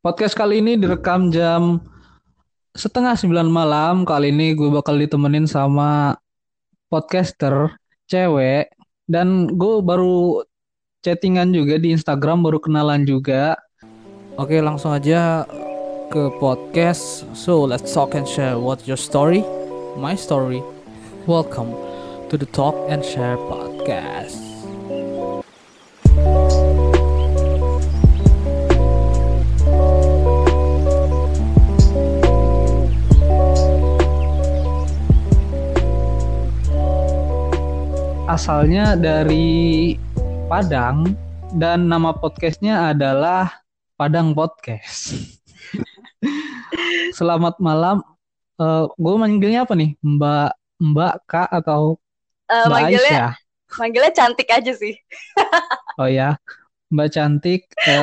Podcast kali ini direkam jam setengah 9 malam. Kali ini gue bakal ditemenin sama podcaster cewek. Dan gue baru chattingan juga di Instagram, baru kenalan juga. Oke, langsung aja ke podcast. So, let's talk and share what your story, my story. Welcome to the Talk and Share podcast. Asalnya dari Padang dan nama podcastnya adalah Padang Podcast. Selamat malam. Gue manggilnya apa nih? Mbak Mbak Kak atau Mbak Manggilnya Aisyah? manggilnya cantik aja sih. Oh ya, Mbak cantik.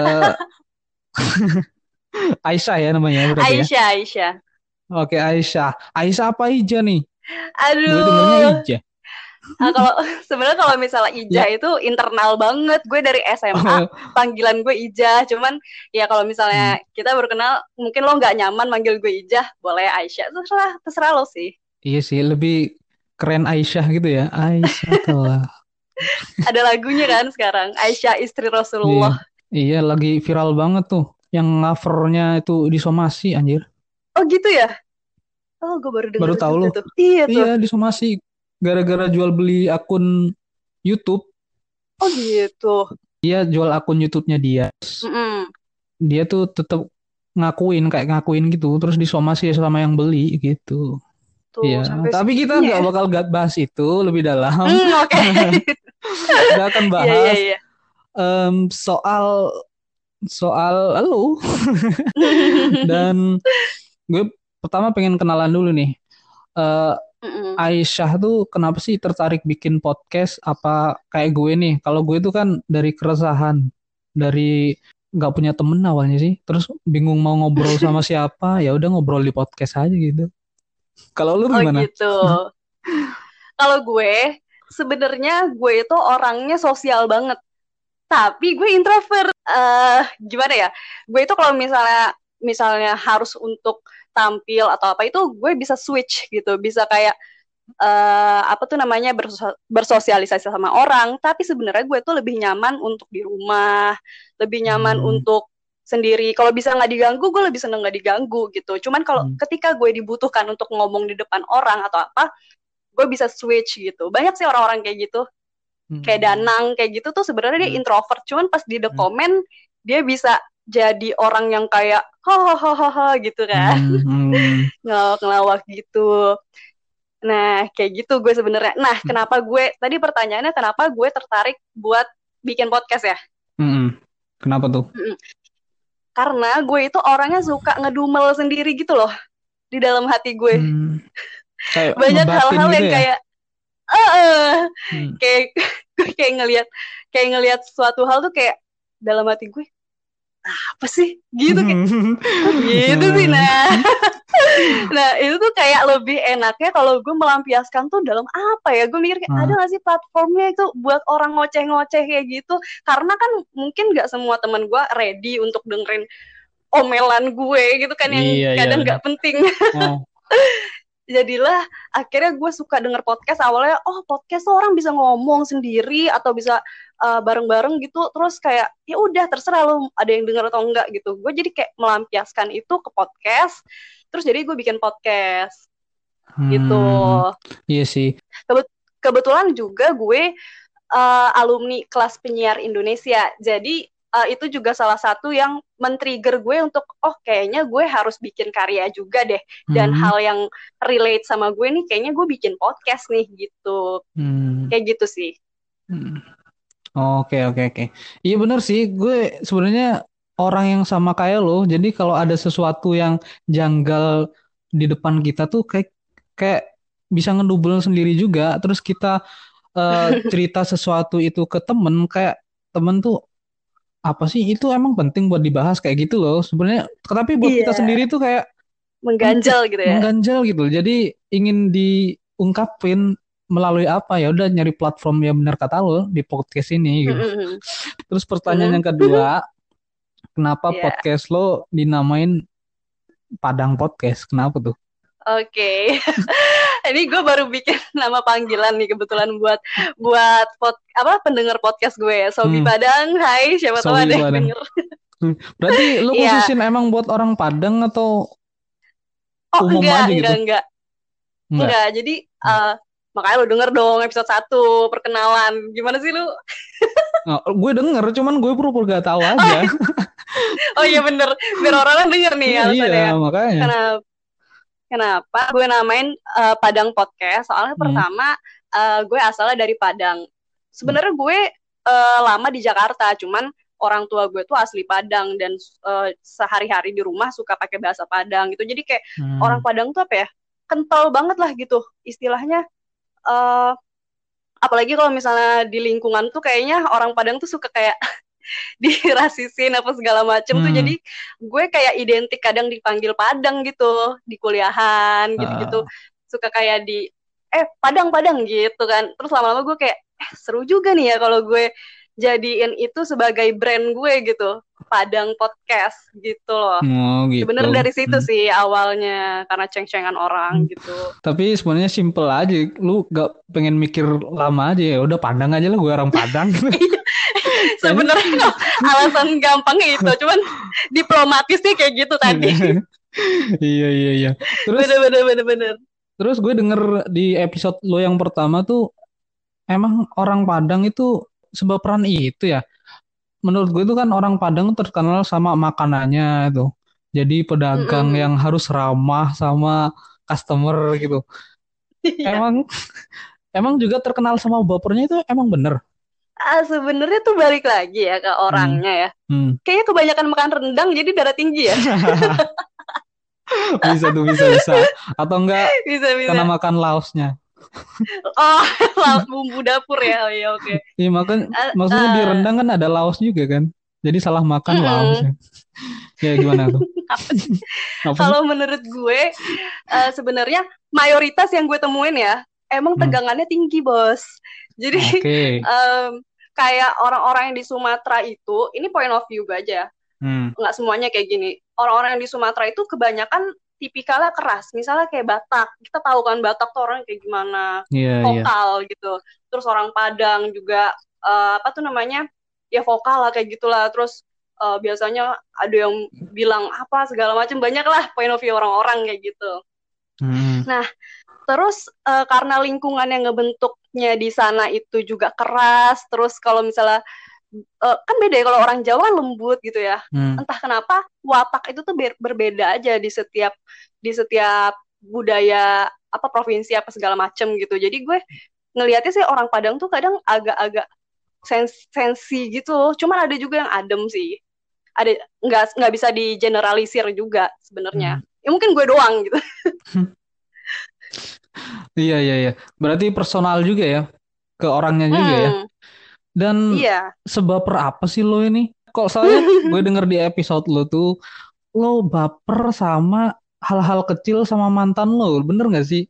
Aisyah ya namanya berarti ya. Aisyah, Aisyah. Oke, Aisyah. Aisyah apa Ija nih? Gue dengernya Aduh. Ija. Kalau sebenarnya kalau misalnya Ijah Ya. itu internal banget. Gue dari SMA panggilan gue Ijah. Cuman ya kalau Hmm, misalnya kita baru kenal, mungkin lo nggak nyaman manggil gue Ijah, boleh Aisyah. Terserah, terserah lo sih. iya sih, lebih keren Aisyah gitu ya. Aisyah telah. Ada lagunya kan sekarang, Aisyah istri Iya, Rasulullah. iya lagi viral banget tuh. Yang covernya itu disomasi anjir. Oh gitu ya? Oh, gue baru denger Baru tahu juga loh. tuh. Iya Iya, tuh. disomasi gara-gara jual beli akun YouTube. Oh gitu. Dia jual akun YouTube-nya dia. Mm-mm. Dia tuh tetap ngakuin kayak ngakuin gitu, terus disomasi sama yang beli gitu. Tuh Iya, sampai tapi kita segitunya nggak ya. bakal bahas itu lebih dalam. Oke. Kita akan Iya, iya, bahas iya. soal soal lu. Dan gue pertama pengen kenalan dulu nih. Eh, Mm-mm. Aisyah tuh kenapa sih tertarik bikin podcast? Apa kayak gue nih? Kalau gue tuh kan dari keresahan, dari nggak punya temen awalnya sih, terus bingung mau ngobrol sama siapa, ya udah ngobrol di podcast aja gitu. Kalau lu Oh gimana? gitu. Kalau sebenarnya gue itu orangnya sosial banget. Tapi gue introvert. Gimana ya? Gue itu kalau misalnya misalnya harus untuk tampil atau apa itu gue bisa switch gitu, bisa kayak apa tuh namanya bersosialisasi sama orang. Tapi sebenarnya gue tuh lebih nyaman untuk di rumah, lebih nyaman Hmm, untuk sendiri. Kalau bisa nggak diganggu, gue lebih seneng nggak diganggu gitu. Cuman kalau hmm, ketika gue dibutuhkan untuk ngomong di depan orang atau apa, gue bisa switch gitu. Banyak sih orang-orang kayak gitu, kayak hmm, Danang kayak gitu tuh sebenarnya dia hmm, introvert, cuman pas di the hmm, comment dia bisa jadi orang yang kayak hahaha gitu kan, hmm, hmm, ngelawak gitu. Nah kayak gitu gue sebenarnya. Nah kenapa gue tadi pertanyaannya kenapa gue tertarik buat bikin podcast ya? hmm. Kenapa tuh? Karena gue itu orangnya suka ngedumel sendiri gitu loh di dalam hati gue. Hmm, kayak Banyak ngebatin hal-hal gitu yang ya? kayak eh Hmm. kayak kayak ngelihat suatu hal tuh kayak dalam hati gue apa sih gitu, kayak kok gitu sih. Nah, nah itu tuh kayak lebih enaknya kalau gue melampiaskan tuh dalam apa ya, gue mikir kayak ada Ah, gak sih platformnya itu buat orang ngoceh-ngoceh kayak gitu, karena kan mungkin gak semua teman gue ready untuk dengerin omelan gue gitu kan yang iya iya kadang benar. gak penting. Oh, Jadilah akhirnya gue suka denger podcast. Awalnya oh podcast tuh orang bisa ngomong sendiri atau bisa bareng-bareng gitu, terus kayak ya udah terserah lo ada yang denger atau enggak gitu. Gue jadi kayak melampiaskan itu ke podcast, terus jadi gue bikin podcast gitu. hmm, iya sih. Kebetulan juga gue alumni kelas penyiar Indonesia. Jadi itu juga salah satu yang men-trigger gue untuk oh kayaknya gue harus bikin karya juga deh. Dan Hmm, hal yang relate sama gue nih kayaknya gue bikin podcast nih gitu. hmm, Kayak gitu sih. hmm. Oke oke oke. Iya benar sih. Gue sebenarnya orang yang sama kayak lo. Jadi kalau ada sesuatu yang janggal di depan kita tuh kayak kayak bisa ngedubel sendiri juga. Terus kita eh, cerita sesuatu itu ke temen, kayak temen tuh apa sih itu emang penting buat dibahas kayak gitu loh. Sebenarnya tapi buat kita Iya, sendiri tuh kayak penting, mengganjal gitu ya. mengganjal gitu. Jadi ingin diungkapin melalui apa, ya udah nyari platform yang benar kata lo di podcast ini gitu. Mm-mm. Terus pertanyaan Mm-mm. yang kedua, kenapa Ya, podcast lo dinamain Padang Podcast? Kenapa tuh? oke. Ini gue baru bikin nama panggilan nih kebetulan buat pendengar podcast gue. Sobi Hmm, Padang, hai, siapa tahu Sobi ada yang Padang. denger. Berarti lo Iya. khususin emang buat orang Padang atau Oh, umum enggak, aja gitu? enggak, enggak. Enggak. Enggak. Jadi makanya lu denger dong episode 1 perkenalan. Gimana sih lu? Nah, gue denger, cuman gue pura-pura gak tahu Oh, aja. oh iya bener. Biar orang denger nih Iya, alasannya. makanya. Kenapa? Kenapa gue namain Padang Podcast? Soalnya Hmm. pertama gue asalnya dari Padang. Sebenarnya gue lama di Jakarta, cuman orang tua gue tuh asli Padang dan sehari-hari di rumah suka pakai bahasa Padang gitu. Jadi kayak orang Hmm. Padang tuh apa ya? Kental banget lah gitu istilahnya. eh Apalagi kalau misalnya di lingkungan tuh kayaknya orang Padang tuh suka kayak dirasisin apa segala macem tuh Hmm. jadi gue kayak identik kadang dipanggil Padang gitu di kuliahan gitu-gitu Ah, suka kayak di Padang Padang gitu kan terus lama-lama gue kayak seru juga nih ya kalau gue jadiin itu sebagai brand gue gitu Padang Podcast gitu loh oh gitu. sebenarnya dari situ Hmm. sih awalnya karena ceng-cengan orang gitu. Tapi sebenarnya simple aja. Lu gak pengen mikir lama aja ya. Udah Padang aja lah, gue orang Padang. Kayaknya. Sebenarnya alasan gampangnya itu cuman diplomatisnya kayak gitu tadi. Iya, iya, iya. Terus Bener bener bener bener. terus gue denger di episode lo yang pertama tuh emang orang Padang itu sebaperan itu ya. Menurut gue itu kan orang Padang terkenal sama makanannya itu. Jadi pedagang Mm-mm. yang harus ramah sama customer gitu. Iya. Emang emang juga terkenal sama bapernya itu emang bener. Sebenarnya tuh balik lagi ya ke Hmm. orangnya ya. Hmm. Kayaknya kebanyakan makan rendang jadi darah tinggi ya. Bisa tuh, bisa, bisa. Atau enggak Bisa karena bisa. makan laosnya. Oh, bumbu dapur ya. Oh iya oke. Iya, makan Eh, maksudnya di eh, rendang kan ada laos juga kan. Jadi salah makan mm-mm. laosnya. Ya gimana tuh? Apa sih? Apa sih? Kalau menurut gue sebenarnya mayoritas yang gue temuin ya emang Hmm. tegangannya tinggi bos. Jadi Oke. em, kayak orang-orang yang di Sumatera itu ini point of view gue aja. Hmm. Nggak semuanya kayak gini. Orang-orang yang di Sumatera itu kebanyakan tipikalnya keras. Misalnya kayak Batak. Kita tahu kan Batak tuh orang kayak gimana. Iya, iya. Vokal gitu. Terus orang Padang juga apa tuh namanya? Ya vokal lah kayak gitulah. Terus biasanya ada yang bilang apa segala macam banyak lah point of view orang-orang kayak gitu. Hmm. Nah, terus karena lingkungan yang ngebentuknya di sana itu juga keras, terus kalau misalnya kan beda ya kalau orang Jawa kan lembut gitu ya. Hmm. Entah kenapa watak itu tuh berbeda aja di setiap budaya apa provinsi apa segala macem gitu. Jadi gue ngelihatnya sih orang Padang tuh kadang agak-agak sensi gitu. Cuman ada juga yang adem sih. Ada nggak bisa di generalisir juga sebenarnya. Hmm. Ya mungkin gue doang gitu. Iya, iya, iya. Berarti personal juga ya ke orangnya juga ya. Hmm, Dan iya. sebaper apa sih lo ini? Kok soalnya gue denger di episode lo tuh lo baper sama hal-hal kecil sama mantan lo, bener gak sih?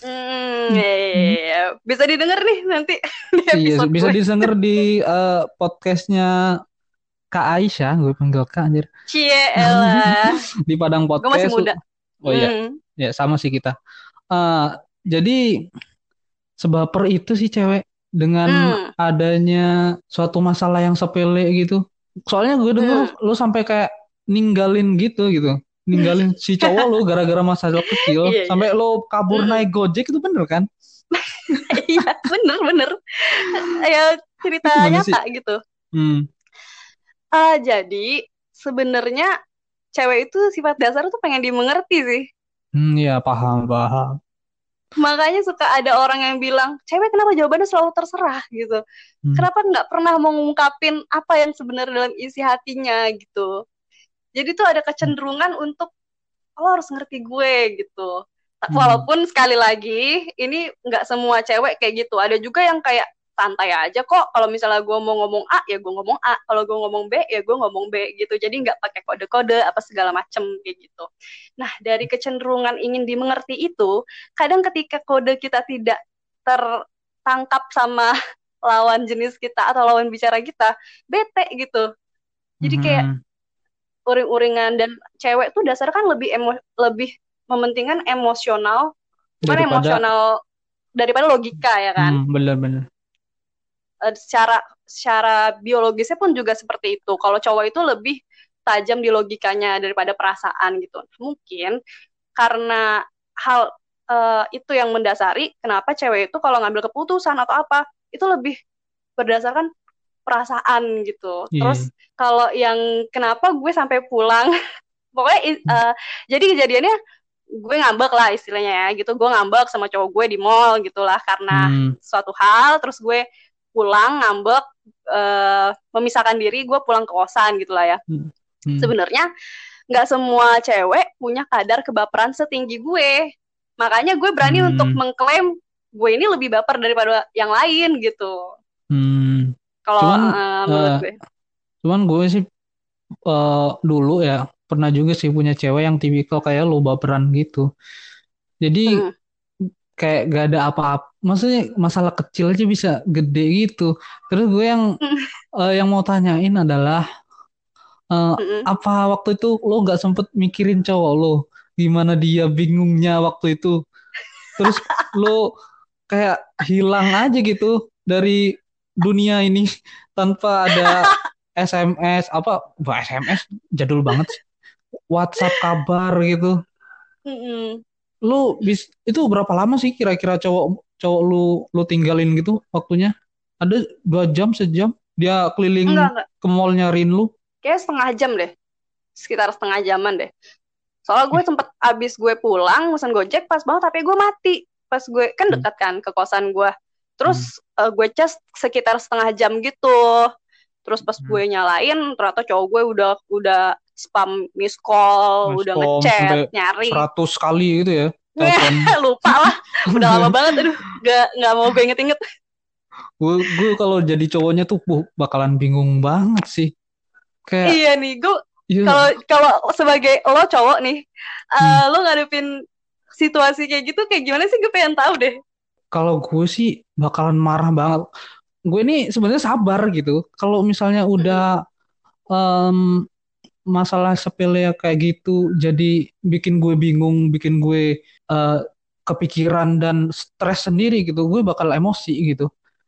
Iya. Bisa didengar nih nanti di Iya, episode bisa gue. didengar di podcastnya Kak Aisyah, gue panggil Kak anjir. Cie elah. Di Padang Gue masih Podcast. muda. Oh iya, Hmm. ya sama sih kita. Eh, jadi sebaper itu sih cewek dengan Hmm. adanya suatu masalah yang sepele gitu. Soalnya gue denger Hmm. lu sampai kayak ninggalin gitu gitu. Ninggalin si cowok lu gara-gara masalah kecil Iya, iya. sampai lo kabur Hmm. naik Gojek itu bener kan? Iya, bener-bener. Ya, cerita Itu gimana sih? nyata gitu. Hmm. Jadi, sebenarnya cewek itu sifat dasar tuh pengen dimengerti sih. Ya paham, paham. Makanya suka ada orang yang bilang, cewek kenapa jawabannya selalu terserah gitu. Hmm. Kenapa nggak pernah mau ngungkapin apa yang sebenarnya dalam isi hatinya gitu. Jadi tuh ada kecenderungan untuk lo harus ngerti gue gitu. Hmm. Walaupun sekali lagi ini nggak semua cewek kayak gitu. Ada juga yang kayak santai aja kok. Kalau misalnya gue mau ngomong A ya gue ngomong A. Kalau gue ngomong B ya gue ngomong B gitu. Jadi nggak pakai kode-kode apa segala macem kayak gitu. Nah dari kecenderungan ingin dimengerti itu, kadang ketika kode kita tidak tertangkap sama lawan jenis kita atau lawan bicara kita, bete gitu. Jadi kayak Hmm. uring-uringan, dan cewek tuh dasarnya kan lebih mementingkan emosional, bukan Daripada emosional daripada logika ya kan. bener-bener. Secara biologisnya pun juga seperti itu. Kalau cowok itu lebih tajam di logikanya daripada perasaan gitu. Mungkin karena hal itu yang mendasari kenapa cewek itu kalau ngambil keputusan atau apa itu lebih berdasarkan perasaan gitu. Iya. Terus kalau yang kenapa gue sampai pulang, pokoknya jadi kejadiannya gue ngambek lah istilahnya ya gitu. Gue ngambek sama cowok gue di mall gitulah karena Hmm. suatu hal. Terus gue pulang ngambek, memisahkan diri, gue pulang ke kosan gitulah ya. Hmm. Hmm. Sebenarnya nggak semua cewek punya kadar kebaperan setinggi gue. Makanya gue berani untuk Hmm. mengklaim gue ini lebih baper daripada yang lain gitu. Hmm. Kalau Cuman menurut eh, gue. cuman gue sih dulu ya pernah juga sih punya cewek yang tipikal kayak lo baperan gitu. Jadi Hmm. kayak gak ada apa-apa. Maksudnya masalah kecil aja bisa gede gitu. Terus gue yang mau tanyain adalah eh, Hmm. apa waktu itu lo nggak sempet mikirin cowok lo? Gimana dia bingungnya waktu itu? Terus lo kayak hilang aja gitu dari dunia ini tanpa ada SMS apa? Bah, SMS jadul banget sih. WhatsApp kabar gitu. Hmm. Lu itu berapa lama sih kira-kira cowok cowok lu tinggalin gitu waktunya? Ada 2 jam, sejam? Dia keliling Enggak. ke mall nyariin lu? Kayak setengah jam deh. Sekitar setengah jaman deh. Soalnya gue Ih, sempet abis gue pulang, pesan Gojek pas banget tapi gue mati. Pas gue, kan hmm, dekat kan ke kosan gue. hmm, Terus gue cas sekitar setengah jam gitu. Terus pas hmm. gue nyalain, ternyata cowok gue udah spam miss call, udah Nge-spam sampai ngechat, nyari. 100 kali gitu ya telepon. Lupa lah, udah lama banget, aduh, gak mau gue inget-inget. Gue kalau jadi cowoknya tuh bakalan bingung banget sih. Kayak Iya nih, gue kalau ya, kalau sebagai lo cowok nih, hmm, lo ngadepin situasi kayak gitu kayak gimana sih? Gue pengen tahu deh. kalau gue sih bakalan marah banget. Gue ini sebenarnya sabar gitu. Kalau misalnya udah Mm-mm. em, masalah sepele kayak gitu jadi bikin gue bingung, bikin gue eh, kepikiran dan stres sendiri gitu, gue bakal emosi gitu.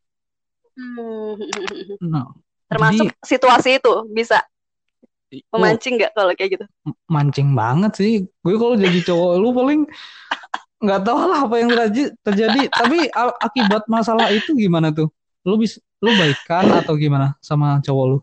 Hmm. Nah, Termasuk jadi situasi itu bisa wow, memancing nggak kalau kayak gitu? mancing banget sih. Gue kalau jadi cowok lu paling nggak tahu lah apa yang terjadi. Tapi akibat masalah itu gimana tuh? Lu baikan atau gimana sama cowok lu?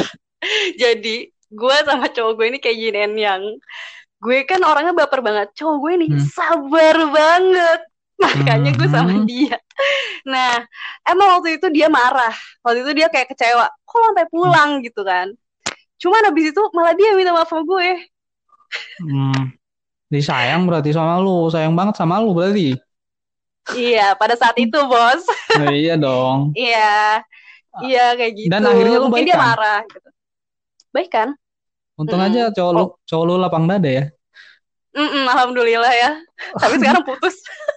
Jadi gue sama cowok gue ini kayak ginian, yang gue kan orangnya baper banget, cowok gue nih Hmm. sabar banget, makanya gue sama Mhm. dia. Nah, emang waktu itu dia marah, waktu itu dia kayak kecewa, kok lo sampai pulang gitu kan. Cuman habis itu malah dia minta maaf sama gue. Hmm. Jadi sayang berarti sama lu, sayang banget sama lu berarti. Iya, pada saat itu bos. Nah, iya dong. Iya, iya kayak Dan gitu. akhirnya lu Mungkin dia baikan. marah gitu. Baik kan? Untung aja Mm-mm. Oh, cowok lu lapang dada ya. alhamdulillah ya. Tapi sekarang putus.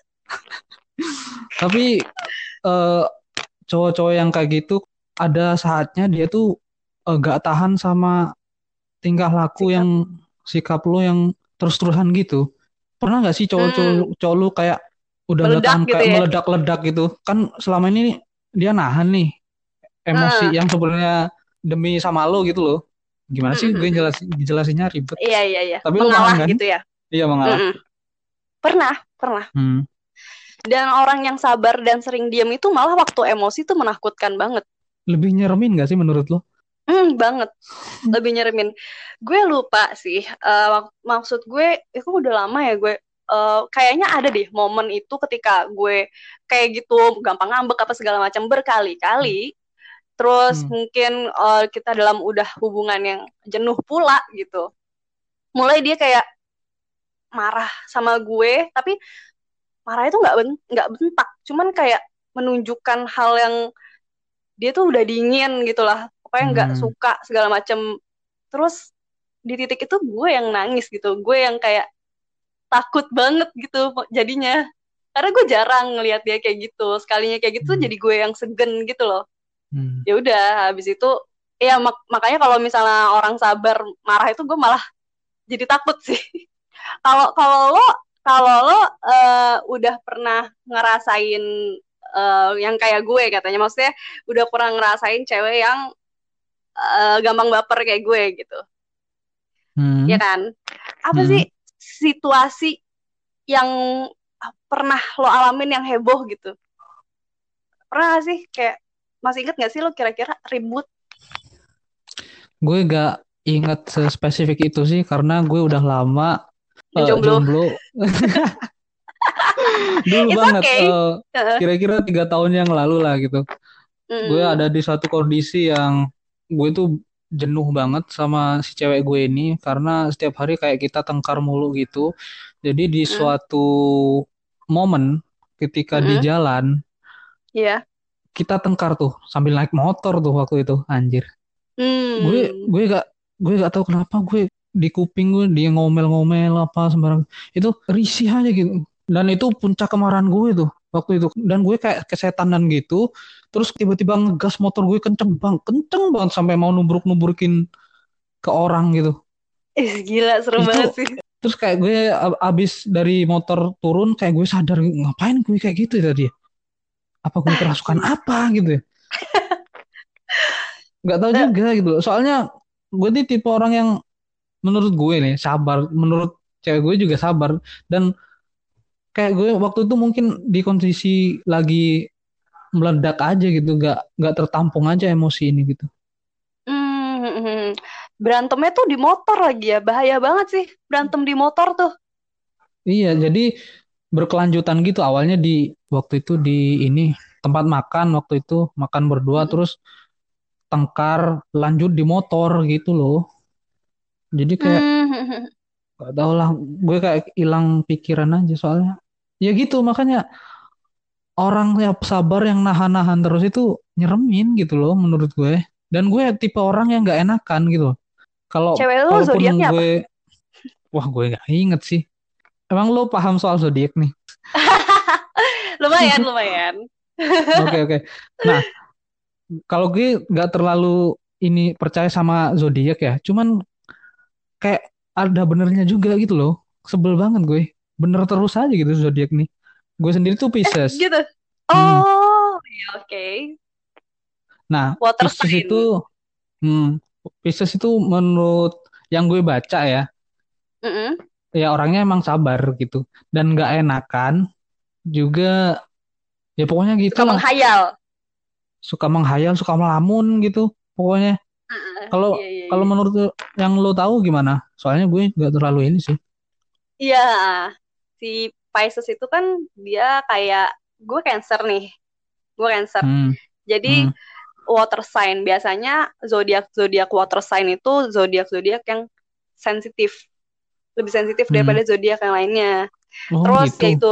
Tapi eh, cowok-cowok yang kayak gitu ada saatnya dia tuh gak tahan sama tingkah laku yang Sikap. sikap lu yang terus-terusan gitu. Pernah nggak sih Hmm, cowok lu kayak udah nggak meledak tahan gitu kayak ya. meledak-ledak gitu? Kan selama ini dia nahan nih emosi Heeh. yang sebenarnya demi sama lo gitu loh. Gimana sih gue jelasinnya ribet. Iya, iya, iya. Tapi lu paham Mengalah kan? gitu ya. Iya mengalah. Mm-mm. Pernah, pernah. Hmm. Dan orang yang sabar dan sering diam itu malah waktu emosi tuh menakutkan banget. Lebih nyeremin gak sih menurut lo? Banget. Lebih nyeremin. Gue lupa sih. Maksud gue, itu udah lama ya gue. Kayaknya ada deh momen itu ketika gue kayak gitu, gampang ngambek apa segala macam berkali-kali. Terus Hmm. mungkin kita dalam udah hubungan yang jenuh pula gitu. Mulai dia kayak marah sama gue, tapi marah itu nggak bentak, cuman kayak menunjukkan hal yang dia tuh udah dingin gitu lah, pokoknya nggak Hmm. suka segala macem. Terus di titik itu gue yang nangis gitu, gue yang kayak takut banget gitu jadinya, karena gue jarang ngelihat dia kayak gitu, sekalinya kayak gitu Hmm. jadi gue yang segen gitu loh. Hmm. Ya udah habis itu ya makanya kalau misalnya orang sabar marah itu gue malah jadi takut sih. Kalau kalau lo udah pernah ngerasain yang kayak gue katanya, maksudnya udah pernah ngerasain cewek yang gampang baper kayak gue gitu, ya Hmm. kan? Apa sih Hmm. situasi yang pernah lo alamin yang heboh gitu? Pernah gak sih kayak masih inget gak sih lo kira-kira ribut Gue gak inget sespesifik itu sih karena gue udah lama jomblo? jomblo. Dulu It's banget, okay. kira-kira 3 tahun yang lalu lah gitu. Gue ada Mm, di satu kondisi yang gue tuh jenuh banget sama si cewek gue ini karena setiap hari kayak kita tengkar mulu gitu. Jadi di mm, suatu momen ketika di mm, jalan iya. kita tengkar tuh sambil naik motor tuh waktu itu anjir. Gue Hmm. gue gak tahu kenapa gue di kuping gue dia ngomel-ngomel apa sembarang. Itu risih aja gitu. Dan itu puncak kemarahan gue tuh waktu itu. Dan gue kayak kesetanan gitu. Terus tiba-tiba ngegas motor gue kenceng banget sampai mau nubruk-nubrukin ke orang gitu. Gila, serem Itu banget sih. terus kayak gue abis dari motor turun kayak gue sadar ngapain gue kayak gitu ya tadi ya? Apa gue kerasukan Anjir. apa gitu ya? Nggak tahu Eh, juga gitu loh. Soalnya gue nih tipe orang yang menurut gue nih sabar, menurut cewek gue juga sabar dan kayak gue waktu itu mungkin di kondisi lagi meledak aja gitu, nggak tertampung aja emosi ini gitu. hmm. Berantemnya tuh di motor lagi ya. Bahaya banget sih berantem di motor tuh. Iya, jadi berkelanjutan gitu. Awalnya di waktu itu di ini tempat makan waktu itu makan berdua Mm-mm. terus tengkar lanjut di motor gitu loh. Jadi kayak Hmm. gak tau lah, gue kayak hilang pikiran aja soalnya. Ya gitu, makanya orang yang sabar yang nahan-nahan terus itu nyeremin gitu loh menurut gue. Dan gue tipe orang yang nggak enakan gitu loh. Kalau Cewek lu kalaupun zodiaknya apa? gue, wah gue nggak inget sih. Emang lo paham soal zodiak nih? Lumayan, lumayan. Oke oke. Nah, kalau gue nggak terlalu ini percaya sama zodiak ya. Cuman kayak ada benernya juga gitu loh. Sebel banget gue. Bener terus aja gitu zodiak nih. Gue sendiri tuh Pisces. Gitu. Hmm. Oh, iya, oke. Nah, Water Pisces itu, sign. hmm, Pisces itu menurut yang gue baca ya, Mm-mm. ya orangnya emang sabar gitu dan nggak enakan juga, ya pokoknya Suka gitulah, menghayal. suka menghayal, suka melamun gitu pokoknya. Kalau Iya, iya, kalau iya. menurut yang lo tahu gimana? Soalnya gue nggak terlalu ini sih. Iya, si Pisces itu kan dia kayak gue Cancer nih. Gue Cancer. Hmm. Jadi Hmm. water sign biasanya zodiak zodiak water sign itu zodiak zodiak yang sensitif, lebih sensitif Hmm. daripada zodiak yang lainnya. Oh Terus gitu. yaitu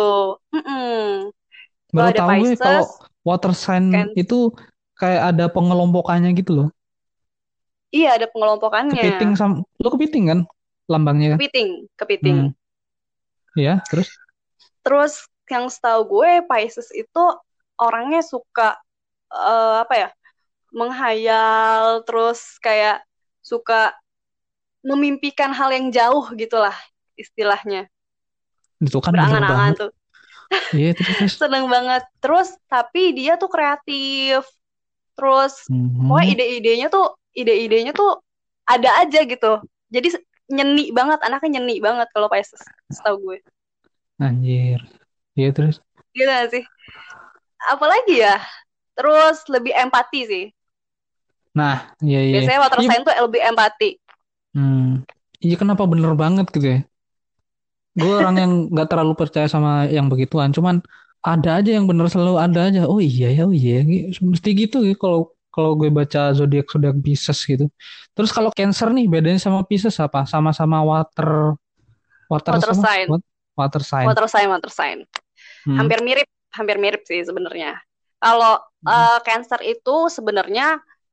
lo Baru ada tahu gue kalau Pisces, water sign kan? itu kayak ada pengelompokannya gitu loh. Iya, ada pengelompokannya. Kepiting sama lo kepiting kan lambangnya kan? Kepiting, kepiting. Hmm. Ya, terus? Terus yang setahu gue Pisces itu orangnya suka apa ya? Menghayal, terus kayak suka memimpikan hal yang jauh gitulah istilahnya. Itu kan bener Berangan-angan banget. tuh. Iya, terus. Seneng banget. Terus tapi dia tuh kreatif. Terus pokoknya Hmm. ide-idenya tuh ada aja gitu. Jadi nyeni banget, anaknya nyeni banget kalau Pisces, setahu gue. Anjir. Iya, terus. Gitu gak sih? Apalagi ya? Terus lebih empati sih. Nah, iya iya. Biasanya water Iya, sign tuh lebih empati. hmm. Iya kenapa bener banget gitu ya? Gue orang yang nggak terlalu percaya sama yang begituan, cuman ada aja yang bener selalu ada aja. Oh iya ya, oh iya, mesti gitu ya kalau kalau gue baca zodiak zodiak Pisces gitu. Terus kalau Cancer nih bedanya sama Pisces apa? Sama-sama water water Water sama sign, water sign. water sign, water sign. Hmm. Hampir mirip sih sebenarnya. Kalau Cancer itu sebenarnya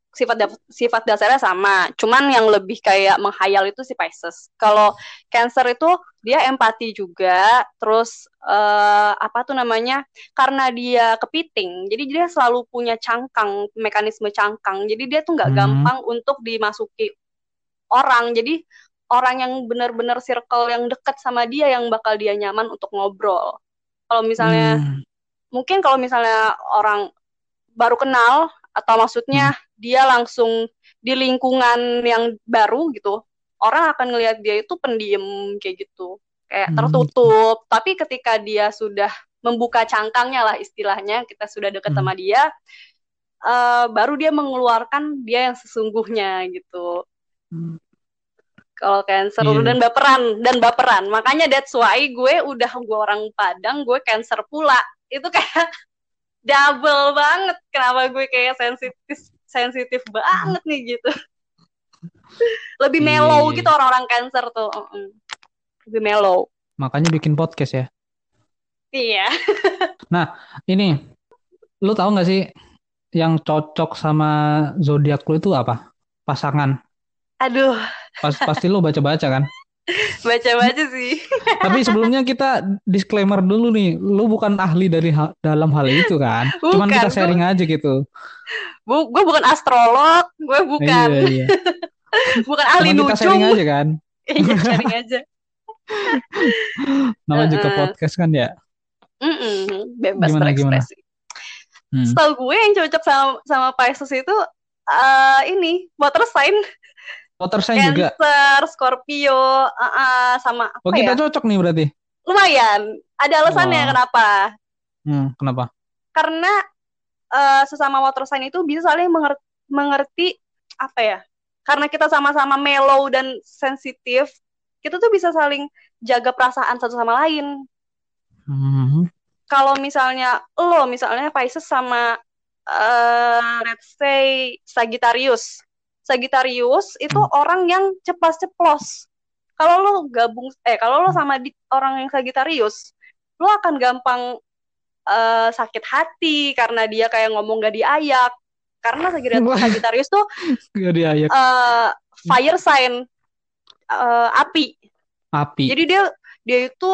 sifat dasarnya sama, cuman yang lebih kayak menghayal itu si Pisces. Kalau Cancer itu dia empati juga, terus apa tuh namanya? Karena dia kepiting, jadi dia selalu punya cangkang, mekanisme cangkang. Jadi dia tuh nggak Hmm. gampang untuk dimasuki orang. Jadi orang yang benar-benar circle yang dekat sama dia yang bakal dia nyaman untuk ngobrol. Kalau misalnya Hmm. mungkin kalau misalnya orang baru kenal atau Hmm. maksudnya dia langsung di lingkungan yang baru gitu, orang akan ngelihat dia itu pendiam kayak gitu, kayak Gitu. tertutup. Tapi ketika dia sudah membuka cangkangnya lah istilahnya, kita sudah dekat Hmm. sama dia, baru dia mengeluarkan dia yang sesungguhnya gitu. Hmm. Kalau Cancer Iya. dan baperan, makanya that's why gue orang Padang, gue Cancer pula. Itu kayak double banget kenapa gue kayak sensitif sensitif banget nih gitu, lebih Iya, mellow iya, gitu iya. orang-orang Cancer tuh. Lebih mellow. Makanya bikin podcast ya. Iya. Nah, ini lu tahu nggak sih yang cocok sama zodiak lu itu apa? Pasangan. Aduh, Pasti lu baca-baca kan? baca-baca sih. Tapi sebelumnya kita disclaimer dulu nih, lu bukan ahli dari dalam hal itu kan? Cuman kita Bukan gue, sharing aja gitu. gue bukan astrolog, gue bukan Iya, iya. bukan ahli Cuman kita sharing nujum. aja kan? Iya, sharing aja. Namanya juga Uh-uh. podcast kan ya. Bebas Gimana gimana? berekspresi. Hmm. Setahu gue yang cocok sama sama Pisces itu ini water sign. Water sign juga. Cancer, Scorpio, sama Oh, apa kita ya? cocok nih berarti. Lumayan. Ada alasannya Wah. kenapa? Kenapa? Karena sesama water sign itu bisa saling mengerti apa ya? Karena kita sama-sama mellow dan sensitif, kita tuh bisa saling jaga perasaan satu sama lain. Hmm. Kalau misalnya Pisces sama let's say Sagittarius. Sagittarius itu orang yang cepat ceplos. Kalau lo sama orang yang Sagittarius, lo akan gampang sakit hati karena dia kayak ngomong gak diayak. Karena Wah, Sagittarius tuh gak diayak. fire sign, api. Api. Jadi dia dia itu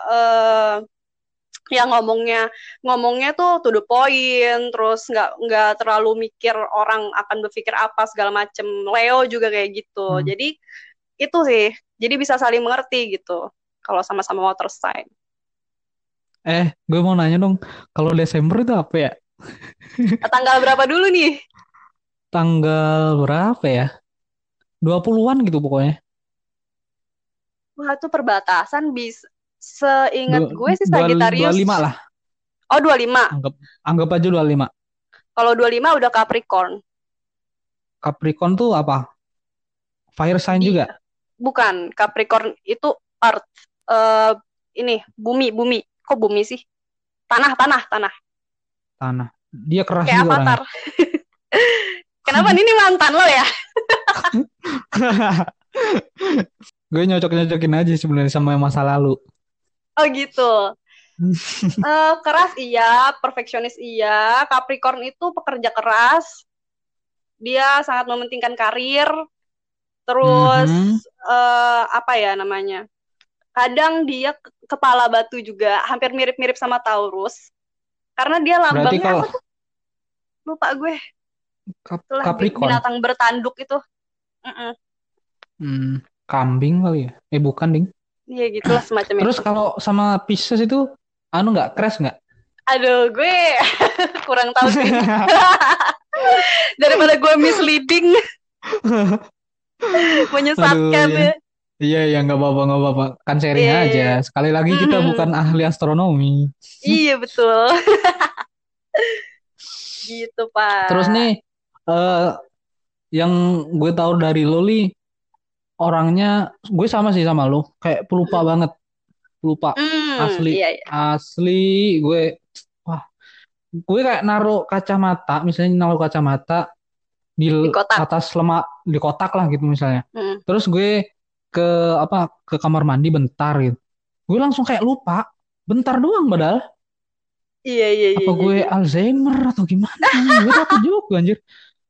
yang ngomongnya tuh to the point, terus nggak terlalu mikir orang akan berpikir apa segala macem. Leo juga kayak gitu. Hmm. Jadi itu sih, jadi bisa saling mengerti gitu kalau sama-sama water sign. Gue mau nanya dong, kalau Desember itu apa ya? Tanggal berapa dulu nih? Tanggal berapa ya? 20-an gitu pokoknya. Wah, itu perbatasan bisa. Seingat Dua, gue sih dua Sagittarius. lima lah. Oh, 25. Anggap anggap aja 25. Kalau 25 udah Capricorn. Capricorn tuh apa? Fire sign Di juga. Bukan, Capricorn itu Earth. Eh ini bumi. Kok bumi sih? Tanah. Tanah. Dia keras Kayak juga orangnya. Avatar. Kenapa ini mantan lo ya? Gue nyocok-nyocokin aja sebenarnya sama masa lalu. Oh gitu. Keras iya, perfeksionis iya. Capricorn itu pekerja keras. Dia sangat mementingkan karir. Terus Mhm. apa ya namanya? Kadang dia kepala batu juga, hampir mirip-mirip sama Taurus. Karena dia Berarti lambangnya kalau apa tuh? Lupa gue. Itulah Capricorn, binatang bertanduk itu. Mm-mm. kambing kali ya? Bukan, ding. Iya gitulah semacam Terus itu. kalau sama Pisces itu, anu nggak, crash nggak? Aduh, gue kurang tahu sih. Daripada gue misleading, Aduh, menyesatkan ya. ya. Iya, ya nggak apa-apa, nggak apa-apa. Kan sharing aja. Iya, Sekali lagi kita bukan ahli astronomi. iya betul. Gitu, Terus nih, Pak. eh yang gue tahu dari Loli, orangnya gue sama sih sama lo, kayak pelupa banget, pelupa asli, Iya, iya. asli gue, wah, gue kayak naruh kacamata, misalnya naruh kacamata di Di kotak. atas lemak di kotak lah gitu misalnya. Mm. Terus gue ke apa ke kamar mandi bentar gitu. Gue langsung kayak lupa, bentar doang padahal. Iya, iya, iya, Apa iya, gue iya. Alzheimer atau gimana? Gue takut juga anjir.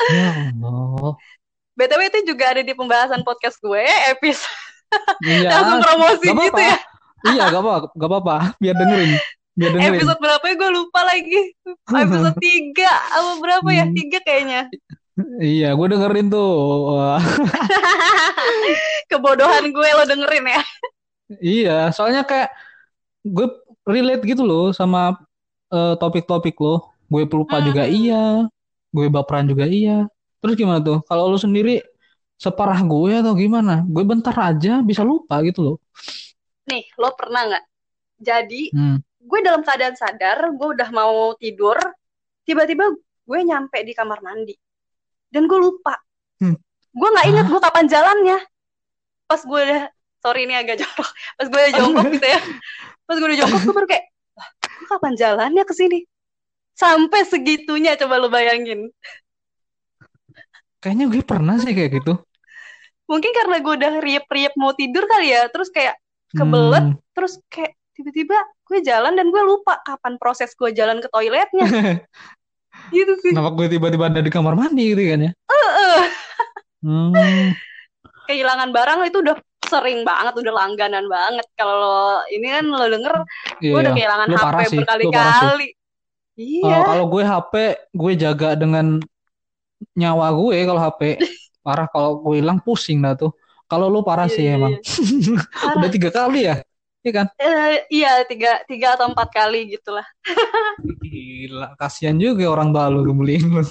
Ya Allah. BTW itu juga ada di pembahasan podcast gue, episode Iya, langsung promosi gak gitu apa-apa. ya. Iya, gak apa-apa. Biar dengerin. Biar dengerin. Episode berapa ya gue lupa lagi. Episode 3 apa berapa ya? Hmm, 3 kayaknya. iya, gue dengerin tuh. Wah, Kebodohan gue lo dengerin ya. iya, soalnya kayak gue relate gitu loh sama topik-topik lo. Gue pelupa juga iya, Hmm. gue baperan juga iya. Terus gimana tuh? Kalau lo sendiri separah gue atau gimana? Gue bentar aja bisa lupa gitu loh. Nih, lo pernah nggak? Jadi, Hmm. gue dalam keadaan sadar, gue udah mau tidur, tiba-tiba gue nyampe di kamar mandi. Dan gue lupa. Hmm. Gue nggak inget gue Hah? kapan jalannya. Pas gue udah, sorry ini agak jorok. Pas gue udah jongkok gitu ya. Pas gue udah jongkok, gue baru kayak, gue kapan jalannya ke sini? Sampai segitunya, coba lo bayangin. Kayaknya gue pernah sih kayak gitu. Mungkin karena gue udah riep-riep mau tidur kali ya. Terus kayak kebelet, Hmm. terus kayak tiba-tiba gue jalan dan gue lupa kapan proses gue jalan ke toiletnya. Gitu sih. Kenapa gue tiba-tiba ada di kamar mandi gitu kan ya? Uh, Hmm. kehilangan barang itu udah sering banget, udah langganan banget. Kalau lo ini kan lo denger, Iya, gue iya. udah kehilangan Lu HP parah sih, lu parah sih. berkali-kali. Iya, Kalau gue HP, gue jaga dengan nyawa gue kalau HP. Parah kalau gue hilang pusing dah tuh. Kalau lu parah iya, sih iya, emang. iya. Parah. Udah 3 kali ya? Iya kan? Iya, tiga atau 4 kali gitulah. Gila, kasihan juga orang baru ngebeliin lu.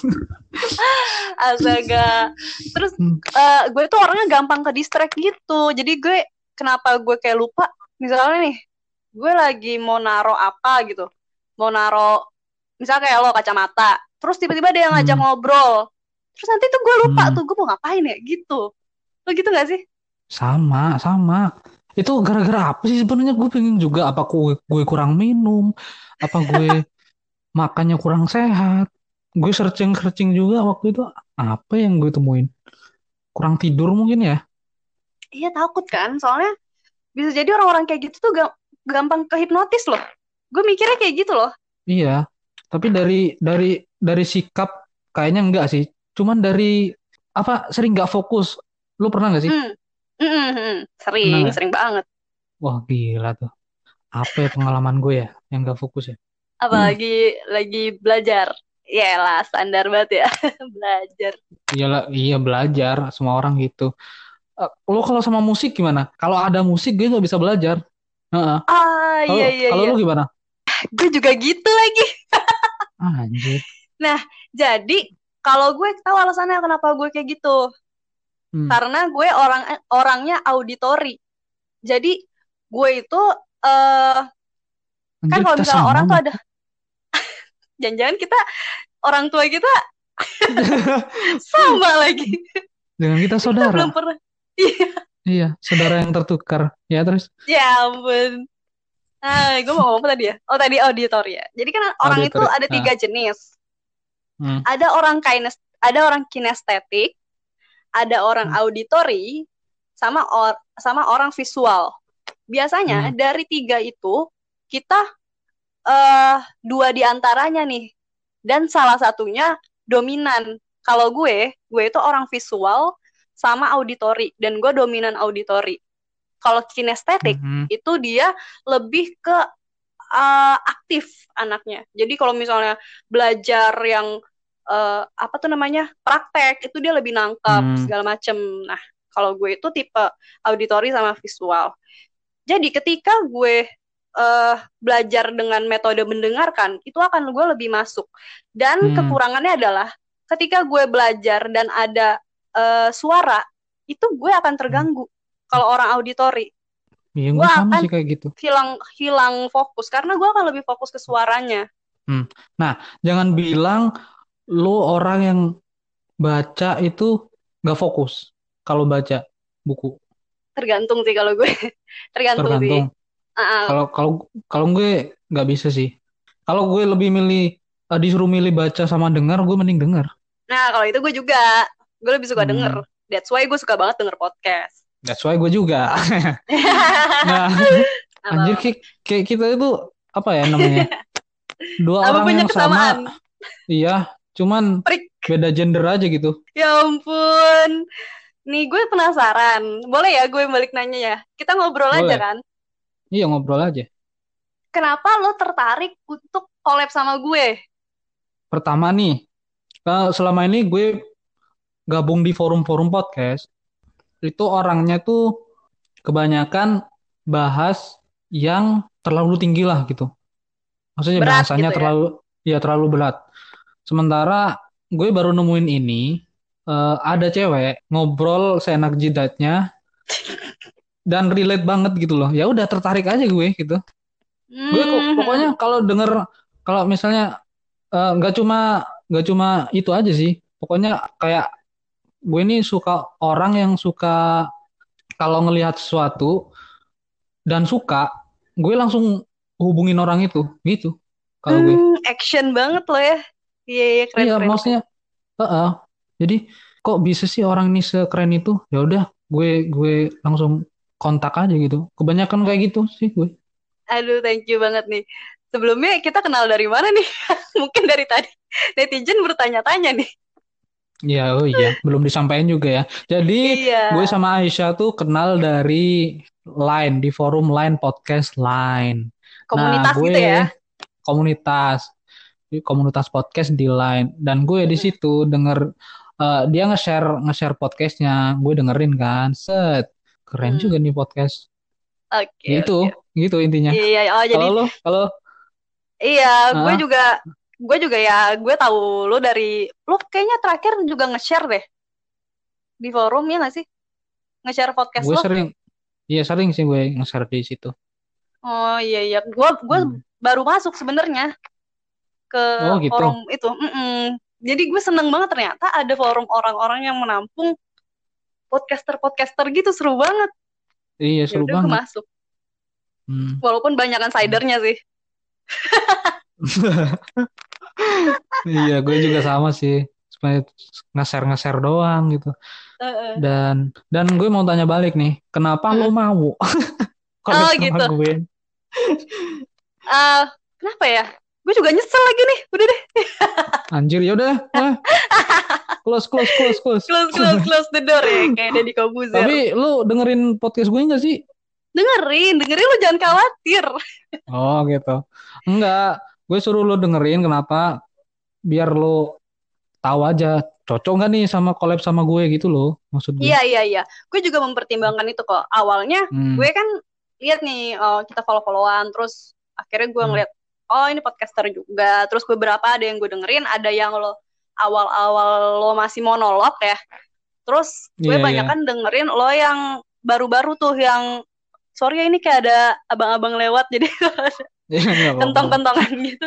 Astaga. Terus Hmm. gue tuh orangnya gampang ke distract gitu. Jadi gue kenapa gue kayak lupa? Misalnya nih, gue lagi mau naro apa gitu. Mau naro, misalnya kayak lo kacamata. Terus tiba-tiba ada yang ngajak Hmm. ngobrol. Terus nanti tuh gue lupa Hmm. tuh gue mau ngapain ya gitu. Lo gitu gak sih? Sama, sama. Itu gara-gara apa sih sebenarnya gue pengen juga apa gue kurang minum, apa gue makannya kurang sehat. Gue searching-searching juga waktu itu apa yang gue temuin? Kurang tidur mungkin ya? Iya takut kan. Soalnya bisa jadi orang-orang kayak gitu tuh gampang kehipnotis loh. Gue mikirnya kayak gitu loh. Iya. Tapi dari sikap kayaknya enggak sih. Cuman dari apa sering nggak fokus. Lu pernah nggak sih? Hmm. Pernah Sering, nggak? sering banget. Wah gila tuh. Apa ya pengalaman gue ya yang nggak fokus ya? Apalagi lagi belajar. Ya lah, standar banget ya. Belajar. Iyalah, iya belajar. Semua orang gitu. Lo kalau sama musik gimana? Kalau ada musik gue nggak bisa belajar. Heeh. Ah, Kalau iya, iya, kalau iya. lu gimana? Gue juga gitu lagi. Anjir. Nah, jadi kalau gue tahu alasannya kenapa gue kayak gitu. Hmm. Karena gue orangnya auditori. Jadi gue itu eh kan Anjir kalau kita misalnya sama orang tuh nih. ada, jangan-jangan kita orang tua kita sama lagi. Dengan kita Kita belum saudara. pernah. Iya, Iya, saudara yang tertukar. Ya terus ya ampun. Gue mau ngomong apa tadi ya? Oh, tadi auditori ya. Jadi kan orang itu auditor. ada Nah, 3 jenis. hmm. Ada orang kinestetik, ada orang Hmm. auditori, sama orang visual. Biasanya Hmm. dari 3 itu kita 2 diantaranya nih, dan salah satunya dominan. Kalau gue itu orang visual sama auditori, dan gue dominan auditori. Kalau kinestetik Hmm. itu dia lebih ke aktif anaknya. Jadi kalau misalnya belajar yang apa tuh namanya praktek itu dia lebih nangkep Hmm. segala macem. Nah kalau gue itu tipe auditori sama visual. Jadi ketika gue belajar dengan metode mendengarkan itu akan gue lebih masuk. Dan Hmm. kekurangannya adalah ketika gue belajar dan ada suara itu gue akan Hmm. terganggu. Kalau orang auditori Iya, gue gue sama akan sih kayak gitu. hilang fokus karena gue akan lebih fokus ke suaranya. Hmm. Nah, jangan bilang lu orang yang baca itu nggak fokus kalau baca buku. Tergantung sih kalau gue. Tergantung sih. Tergantung. Uh-uh. Kalau kalau kalau gue nggak bisa sih. Kalau gue lebih milih disuruh milih baca sama dengar, gue mending dengar. Nah kalau itu gue juga, gue lebih suka denger. Hmm. That's why gue suka banget denger podcast. That's why gue juga. Nah, anjir Apa, kayak kita itu apa ya namanya? Dua apa orang punya yang sama, kesamaan? iya, cuman Prik. beda gender aja gitu. Ya ampun. Nih gue penasaran. Boleh ya gue balik nanya ya? Kita ngobrol aja Boleh. kan? Iya ngobrol aja. Kenapa lo tertarik untuk collab sama gue? Pertama nih, selama ini gue gabung di forum-forum podcast. Itu orangnya tuh kebanyakan bahas yang terlalu tinggi lah gitu. Maksudnya Berat bahasanya gitu ya? terlalu, ya terlalu berat. Sementara gue baru nemuin ini, ada cewek ngobrol seenak jidatnya dan relate banget gitu loh. Ya udah tertarik aja gue gitu. Gue kok pokoknya Hmm. kalau denger, kalau misalnya nggak cuma itu aja sih. Pokoknya kayak gue ini suka orang yang suka kalau ngelihat sesuatu dan suka, gue langsung hubungin orang itu gitu. Kalau gue, Action banget lo ya. Iya, iya, keren, iya keren, keren. maksudnya, heeh. Jadi kok bisa sih orang ini sekeren itu? Ya udah, gue langsung kontak aja gitu. Kebanyakan kayak gitu sih gue. Aduh, thank you banget nih. Sebelumnya kita kenal dari mana nih? Mungkin dari tadi netizen bertanya-tanya nih. Iya, oh iya, belum disampaikan juga ya. Jadi gue Iya, sama Aisyah tuh kenal dari Line, di forum Line podcast Line. Nah, komunitas gue gitu ya. komunitas, di komunitas podcast di Line, dan gue di Mm-mm. situ denger, dia nge-share nge-share podcastnya, gue dengerin kan, set, keren Hmm. juga nih podcast. Oke, Gitu, oke. gitu intinya. Iya, oh jadi Kalau lo, kalau, iya, gue ah, juga gue juga ya, gue tahu lu dari lu kayaknya terakhir juga nge-share deh di forum ya nggak sih? Nge-share podcast gue lu. sering, iya sering sih gue nge-share di situ. Oh iya iya, gue Hmm. baru masuk sebenarnya ke Oh gitu. forum itu. Mm-mm. Jadi gue seneng banget ternyata ada forum orang-orang yang menampung podcaster-podcaster gitu seru banget. Iya Ya seru udah gue banget. masuk. Hmm. Walaupun banyakan sidernya sih. Iya, gue juga sama sih. Supaya nge-share doang gitu. Heeh. Dan gue mau tanya balik nih, kenapa lo Mm-mm. mau collab Oh sama gitu. gue? Ah, kenapa ya? Gue juga nyesel lagi nih. Udah deh. Anjir, yaudah, close, close, close, close. Close, close, close the door ya. Kayak Deddy Kobuzer. Tapi lo dengerin podcast gue nggak sih? Dengerin, dengerin lu jangan khawatir. Oh gitu. Enggak, gue suruh lo dengerin kenapa? Biar lo tahu aja cocok nggak nih sama collab sama gue gitu loh, maksud gue. Iya, iya, iya. Gue juga mempertimbangkan itu kok. Awalnya Hmm, gue kan lihat nih, oh, kita follow-followan. Terus akhirnya gue hmm. ngeliat, oh ini podcaster juga. Terus beberapa ada yang gue dengerin, ada yang lo awal-awal lo masih monolog ya. Terus gue Iya, iya. banyak kan dengerin lo yang baru-baru tuh yang sorry ya ini kayak ada abang-abang lewat jadi Iya, nggak apa-apa. kentong-kentongan gitu.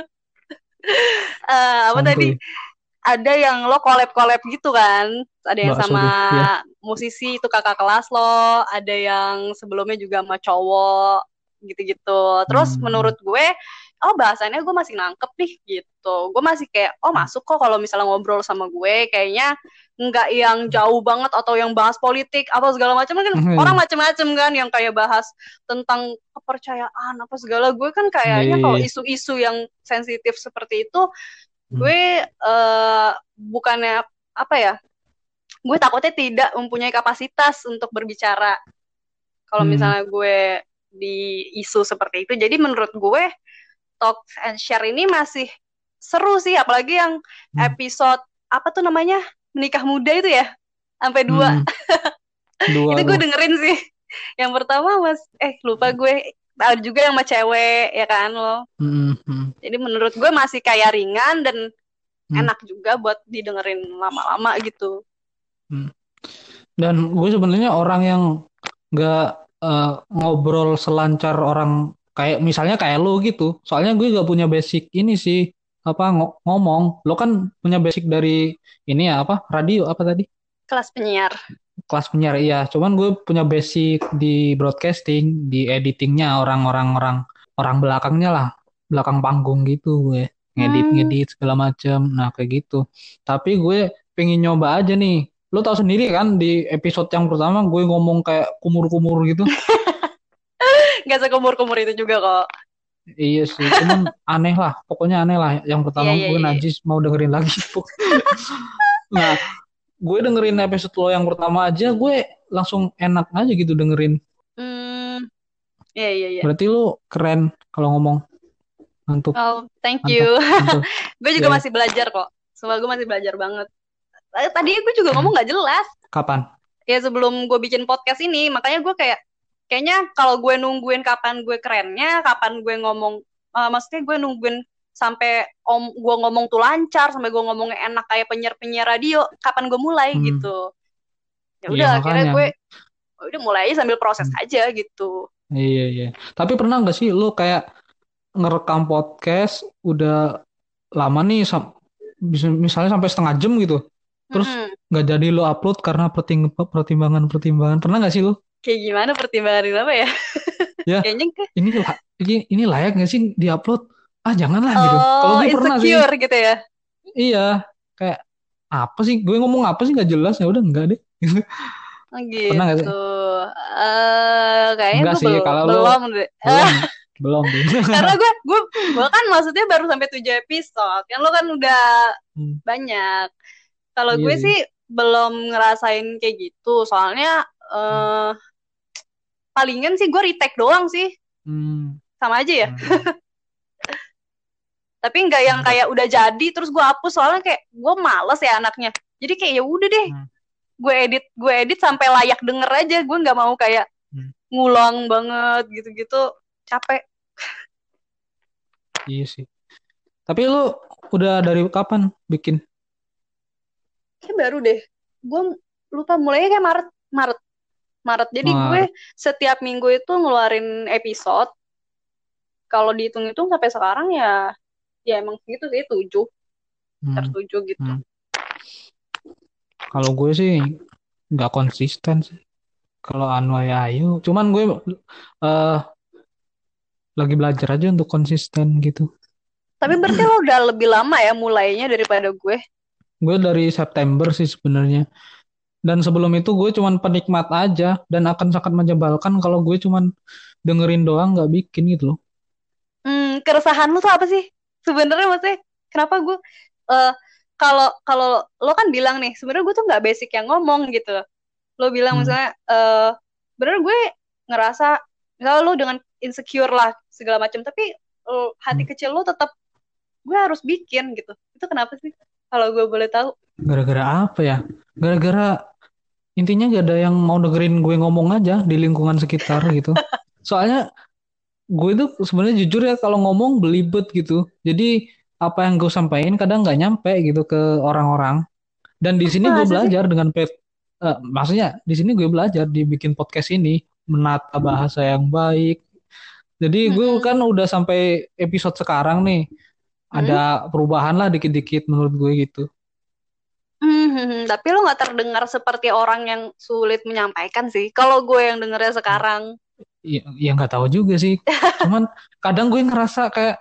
Apa tadi? Santuy. Ada yang lo collab-collab gitu kan, ada yang Bakso sama tuh, ya. musisi itu kakak kelas lo, ada yang sebelumnya juga sama cowok gitu-gitu. Terus menurut Hmm. gue, oh bahasannya gue masih nangkep nih gitu. Gue masih kayak, oh masuk kok kalau misalnya ngobrol sama gue, kayaknya nggak yang jauh banget atau yang bahas politik atau segala macam kan orang Hmm. macam-macam kan yang kayak bahas tentang kepercayaan apa segala gue kan Iya, kayaknya iya, kalau iya. isu-isu yang sensitif seperti itu Hmm. gue bukannya apa ya, gue takutnya tidak mempunyai kapasitas untuk berbicara kalau Hmm. misalnya gue di isu seperti itu. Jadi menurut gue talk and share ini masih seru sih, apalagi yang Hmm. episode apa tuh namanya, menikah muda itu ya, sampai dua. Hmm. Dua Itu gue tuh. dengerin sih. Yang pertama mas lupa gue, ada juga yang sama cewek ya kan lo. Hmm. Hmm. Jadi menurut gue masih kayak ringan dan Hmm. enak juga buat didengerin lama-lama gitu. Hmm. Dan gue sebenarnya orang yang nggak ngobrol selancar orang kayak misalnya kayak lo gitu. Soalnya gue gak punya basic ini sih, apa ngomong. Lo kan punya basic dari ini ya, apa radio apa tadi? Kelas penyiar. Kelas penyiar, iya. Cuman gue punya basic di broadcasting, di editingnya, orang orang belakangnya lah, belakang panggung gitu gue ngedit Hmm, ngedit segala macem. Nah kayak gitu. Tapi gue pengen nyoba aja nih. Lo tau sendiri kan di episode yang pertama gue ngomong kayak kumur-kumur gitu. nggak sekumur-kumur itu juga kok. Iya sih, cuman aneh lah, pokoknya aneh lah. Yang pertama Iya, iya, gue iya, iya. najis mau dengerin lagi. Nah, gue dengerin episode lo yang pertama aja, gue langsung enak aja gitu dengerin. Hmm, iya iya iya. Berarti lo keren kalau ngomong. Mantap, Oh, thank mantap, you. mantap. Gue Ya, juga ya. masih belajar kok. Semua gue masih belajar banget. Tadi gue juga Hmm. ngomong nggak jelas. Kapan? Ya sebelum gue bikin podcast ini, makanya gue kayak, kayaknya kalau gue nungguin kapan gue kerennya, kapan gue ngomong, maksudnya gue nungguin sampai gue ngomong tuh lancar, sampai gue ngomongnya enak kayak penyiar-penyiar radio, kapan gue mulai Hmm. gitu. Ya Iya udah, akhirnya makanya. gue udah mulai aja sambil proses Hmm. aja gitu. Iya, iya. Tapi pernah nggak sih lo kayak ngerekam podcast udah lama nih, misalnya sampai setengah jam gitu, terus Mm-mm. nggak jadi lo upload karena pertimbangan-pertimbangan. Pernah nggak sih lo? Kayak gimana pertimbangan apa ya? Ya, Kayaknya ini layak nggak sih diupload? Ah janganlah gitu. Kalau oh gue pernah sih. insecure gitu ya. Iya, kayak apa sih? Gue ngomong apa sih nggak jelas, ya udah enggak deh. Oh Pernah nggak gitu. sih? Kayaknya Enggak gue sih, kalau lo belum deh. belum ya, belum deh. Karena gue kan maksudnya baru sampai 7 episode. Yang lo kan udah Hmm, banyak. Kalau iya gue sih. sih belum ngerasain kayak gitu. Soalnya Hmm, eh palingan sih gue retake doang sih. hmm, Sama aja ya. hmm, Tapi nggak yang enggak. kayak udah jadi terus gue hapus, soalnya kayak gue males ya anaknya. Jadi kayak ya udah deh, Hmm, gue edit sampai layak denger aja. Gue nggak mau kayak hmm, ngulang banget gitu-gitu, capek. iya sih. Tapi lu udah dari kapan bikin? Kayak baru deh, gue lupa mulainya kayak Maret. Maret Maret jadi gue Maret. setiap minggu itu ngeluarin episode. Kalau dihitung-hitung sampai sekarang ya, ya emang segitu sih, 7, sekitar Hmm, 7 gitu. hmm. Kalau gue sih nggak konsisten sih. Kalau Anu ya Ayu, cuman gue eh lagi belajar aja untuk konsisten gitu. Tapi berarti lo udah lebih lama ya mulainya daripada gue. Gue dari September sih sebenarnya. Dan sebelum itu gue cuman penikmat aja dan akan sangat menyebalkan kalau gue cuman dengerin doang nggak bikin gitu loh. Keresahan lu tuh apa sih sebenarnya, maksudnya kenapa gue eh kalau kalau lo kan bilang nih sebenarnya gue tuh nggak basic yang ngomong gitu. Lo bilang Hmm, misalnya bener gue ngerasa misalnya lo dengan insecure lah segala macam, tapi hati hmm. kecil lo tetap gue harus bikin gitu. Itu kenapa sih kalau gue boleh tahu? Gara-gara apa ya? Gara-gara intinya gak ada yang mau dengerin gue ngomong aja di lingkungan sekitar gitu. Soalnya gue itu sebenarnya jujur ya kalau ngomong belibet gitu. Jadi apa yang gue sampaikan kadang nggak nyampe gitu ke orang-orang. Dan di sini gue Masa sih? belajar dengan maksudnya di sini gue belajar dibikin podcast ini menata bahasa yang baik. Jadi gue Mm-mm. kan udah sampai episode sekarang nih. Mm-mm. Ada perubahan lah dikit-dikit menurut gue gitu. Tapi lo nggak terdengar seperti orang yang sulit menyampaikan sih. Kalau gue yang dengernya sekarang, Ya, ya nggak tahu juga sih. Cuman kadang gue ngerasa kayak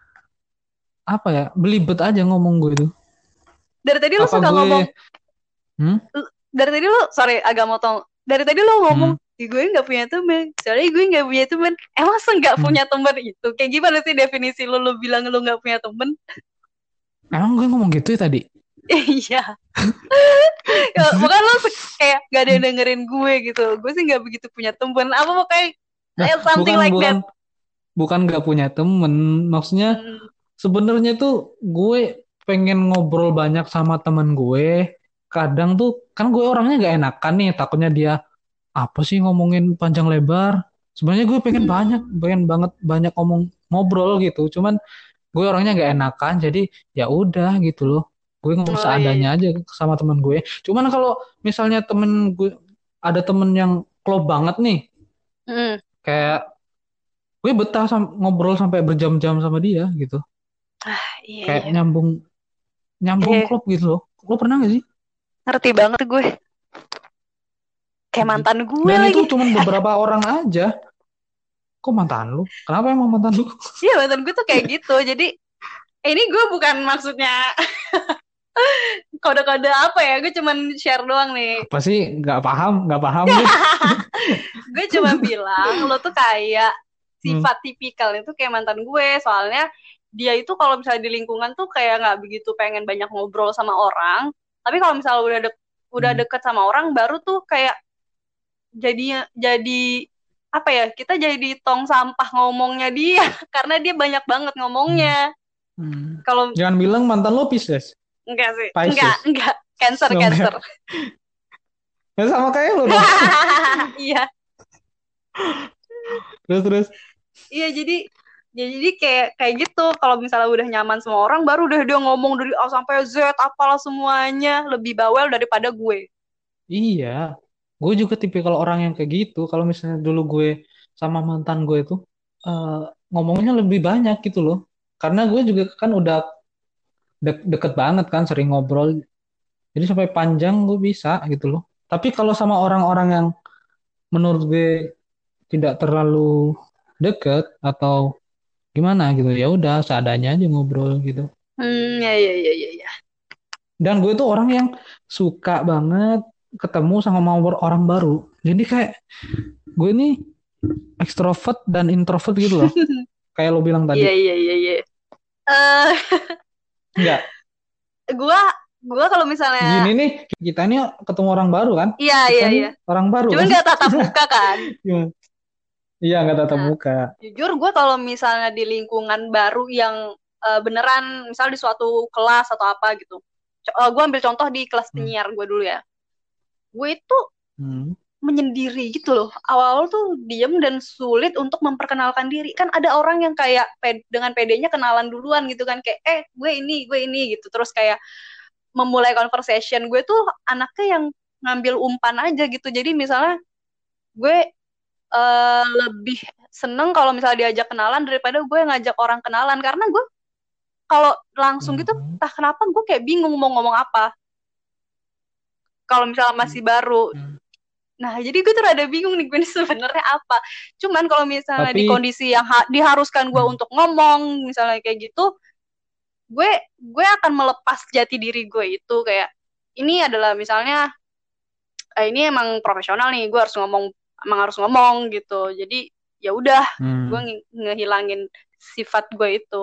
apa ya belibet aja ngomong gue itu. dari tadi lo Apa suka ngomong, gue hmm? dari tadi lo, sorry agak motong, dari tadi lo ngomong, Hmm, "Ih, gue nggak punya teman, soalnya gue nggak punya teman." Emang nggak hmm. punya teman itu kayak gimana sih definisi lo bilang lo nggak punya teman? Emang gue ngomong gitu ya tadi? Iya. Ya, makanya lo kayak gak ada yang dengerin gue gitu. Gue sih nggak begitu punya teman, apa pokoknya Nah, something bukan like bukan that. bukan nggak punya temen. Maksudnya Hmm. sebenarnya tuh gue pengen ngobrol banyak sama temen gue. Kadang tuh kan gue orangnya gak enakan nih, takutnya dia apa sih ngomongin panjang lebar. Sebenarnya gue pengen banget banyak ngobrol gitu. Cuman gue orangnya gak enakan, jadi ya udah gitu loh. Gue ngomong Oh iya, seadanya iya. aja sama temen gue. Cuman kalau misalnya temen gue ada temen yang klop banget nih, Hmm. kayak gue betah ngobrol sampai berjam-jam sama dia gitu. Iya Kayak iya. nyambung nyambung Eh, klop gitu loh. Lo pernah gak sih? ngerti banget gue. Kayak Gitu. mantan gue Dan itu lagi. cuman beberapa orang aja. Kok mantan lu? Kenapa emang mantan lu? Iya, mantan gue tuh kayak gitu. Jadi ini gue bukan maksudnya kode-kode apa ya. Gue cuman share doang nih. Apa sih? Nggak paham gue. Gue cuma bilang lo tuh kayak Hmm. sifat tipikal itu kayak mantan gue. Soalnya dia itu kalau misalnya di lingkungan tuh kayak nggak begitu pengen banyak ngobrol sama orang. Tapi kalau misalnya udah Hmm. deket sama orang baru tuh kayak jadi apa ya, kita jadi tong sampah ngomongnya dia karena dia banyak banget Hmm. ngomongnya. Hmm. Kalau Jangan bilang mantan lo Pisces. enggak sih, Pisces. enggak, cancer, Oh, cancer. enggak. Ya sama kayak lo dong. Iya, Terus terus. iya, jadi kayak kayak gitu. Kalau misalnya udah nyaman sama orang baru udah dia ngomong dari A sampai Z apalah semuanya, lebih bawel daripada gue. Iya. Gue juga tipikal orang yang kayak gitu. Kalau misalnya dulu gue sama mantan gue itu eh, ngomongnya lebih banyak gitu loh. Karena gue juga kan udah deket banget kan, sering ngobrol. Jadi sampai panjang gue bisa gitu loh. Tapi kalau sama orang-orang yang menurut gue tidak terlalu deket atau gimana gitu, ya udah seadanya aja ngobrol gitu. Ya, ya, ya, ya, ya. Dan gue tuh orang yang suka banget ketemu sama ngobrol orang baru. Jadi kayak gue ini ekstrovert dan introvert gitu loh. Kayak lo bilang Iya, tadi. iya, iya, iya. Eh, Enggak, gua gua kalau misalnya gini nih, kita ini ketemu orang baru kan? iya, Kita iya, nih iya. orang baru Cuman kan? nggak tatap muka kan. Gimana? Iya, nggak tatap Nah, muka. jujur gue kalau misalnya di lingkungan baru yang beneran, misal di suatu kelas atau apa gitu. Gue ambil contoh di kelas Hmm. penyiar gue dulu ya. Gue itu Hmm. menyendiri gitu loh. Awal-awal tuh diem dan sulit untuk memperkenalkan diri. Kan ada orang yang kayak dengan pedenya kenalan duluan gitu kan. Kayak, gue ini gitu. Terus kayak memulai conversation. Gue tuh anaknya yang ngambil umpan aja gitu. Jadi misalnya gue lebih seneng kalau misalnya diajak kenalan daripada gue ngajak orang kenalan. Karena gue kalau langsung gitu, Hmm. entah kenapa gue kayak bingung mau ngomong apa. Kalau misalnya masih baru. Hmm. Nah, jadi gue tuh rada bingung nih gue ini sebenarnya apa. Cuman kalau misalnya di Tapi kondisi yang diharuskan gue hmm. untuk ngomong, misalnya kayak gitu, gue gue akan melepas jati diri gue itu kayak ini adalah misalnya ini emang profesional nih, gue harus ngomong, emang harus ngomong gitu. Jadi ya udah, gue Hmm. ngehilangin sifat gue itu.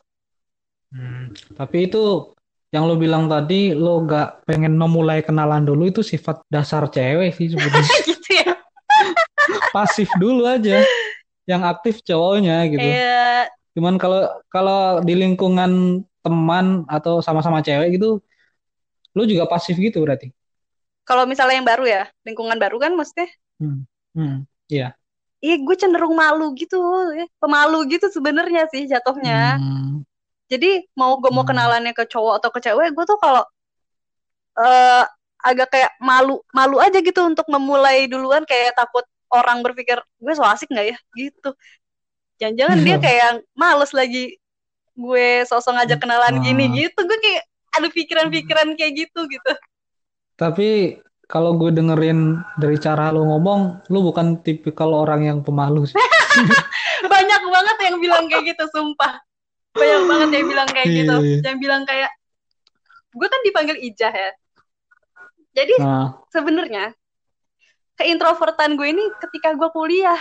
Hmm. Tapi itu yang lo bilang tadi, lo gak pengen memulai kenalan dulu, itu sifat dasar cewek sih sebenarnya. Gitu ya. Pasif dulu aja, yang aktif cowoknya gitu. Kayak Cuman kalau kalau di lingkungan teman atau sama-sama cewek gitu, lo juga pasif gitu berarti. kalau misalnya yang baru ya, lingkungan baru kan maksudnya, Hmm. Hmm. Iya. iya gue cenderung malu gitu, ya. Pemalu gitu sebenarnya sih jatuhnya. Hmm. Jadi gue mau Hmm. kenalannya ke cowok atau ke cewek, gue tuh kalau eh, agak kayak malu malu aja gitu untuk memulai duluan, kayak takut orang berpikir gue so asik nggak ya gitu. Jangan-jangan dia kayak males lagi gue sosok ngajak kenalan gini Ah. gitu. Gue kayak ada pikiran-pikiran kayak gitu gitu. Tapi kalau gue dengerin dari cara lo ngomong, lo bukan tipikal orang yang pemalu sih. Banyak banget yang bilang kayak gitu, sumpah. Banyak banget yang bilang kayak gitu. Iya, iya. Yang bilang kayak, gue kan dipanggil Ijah ya. Jadi Nah, sebenarnya keintrovertan gue ini ketika gue kuliah.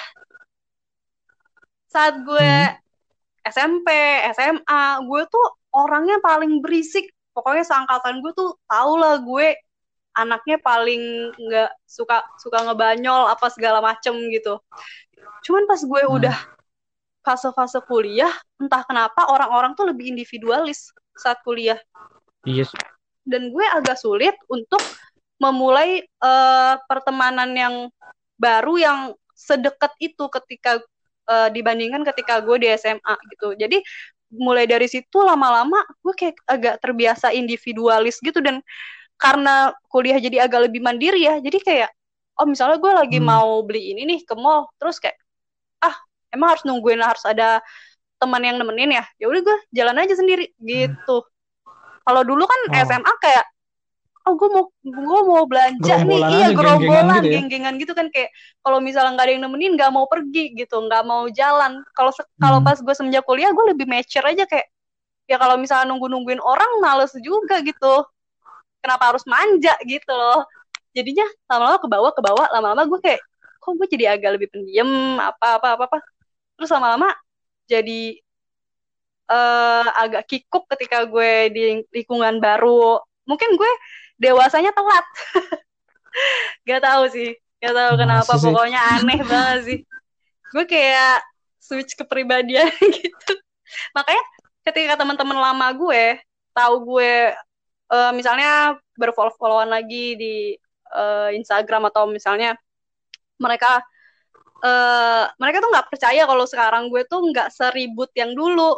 Saat gue hmm. SMP, SMA, gue tuh orangnya paling berisik. Pokoknya seangkatan gue tuh tau lah gue anaknya paling nggak suka suka ngebanyol apa segala macem gitu. Cuman pas gue Hmm. udah fase-fase kuliah, entah kenapa orang-orang tuh lebih individualis saat kuliah. Iya. Dan gue agak sulit untuk memulai pertemanan yang baru yang sedekat itu ketika dibandingkan ketika gue di SMA gitu. Jadi mulai dari situ lama-lama gue kayak agak terbiasa individualis gitu, dan karena kuliah jadi agak lebih mandiri ya, jadi kayak oh misalnya gue lagi Hmm. mau beli ini nih ke mall, terus kayak ah emang harus nungguin, harus ada teman yang nemenin ya, ya udah gue jalan aja sendiri Hmm. gitu. Kalau dulu kan Oh, SMA kayak oh gue mau belanja nih, gerombolan iya aja, geng-gengan gerombolan gitu ya. geng-gengan gitu kan, kayak kalau misalnya nggak ada yang nemenin nggak mau pergi gitu, nggak mau jalan. Kalau Hmm. pas gue semenjak kuliah gue lebih mature aja, kayak ya kalau misalnya nungguin orang males juga gitu, kenapa harus manja gitu loh. Jadinya lama-lama ke bawah lama-lama gue kayak kok gue jadi agak lebih pendiam apa, terus lama-lama jadi agak kikuk ketika gue di lingkungan baru. Mungkin gue dewasanya telat. Gak tahu sih, gak tahu kenapa, Masih sih. pokoknya aneh banget sih. Gue kayak switch kepribadian gitu. Makanya ketika teman-teman lama gue tahu gue misalnya berfollow-followan lagi di Instagram, atau misalnya mereka mereka tuh nggak percaya kalau sekarang gue tuh nggak seribut yang dulu.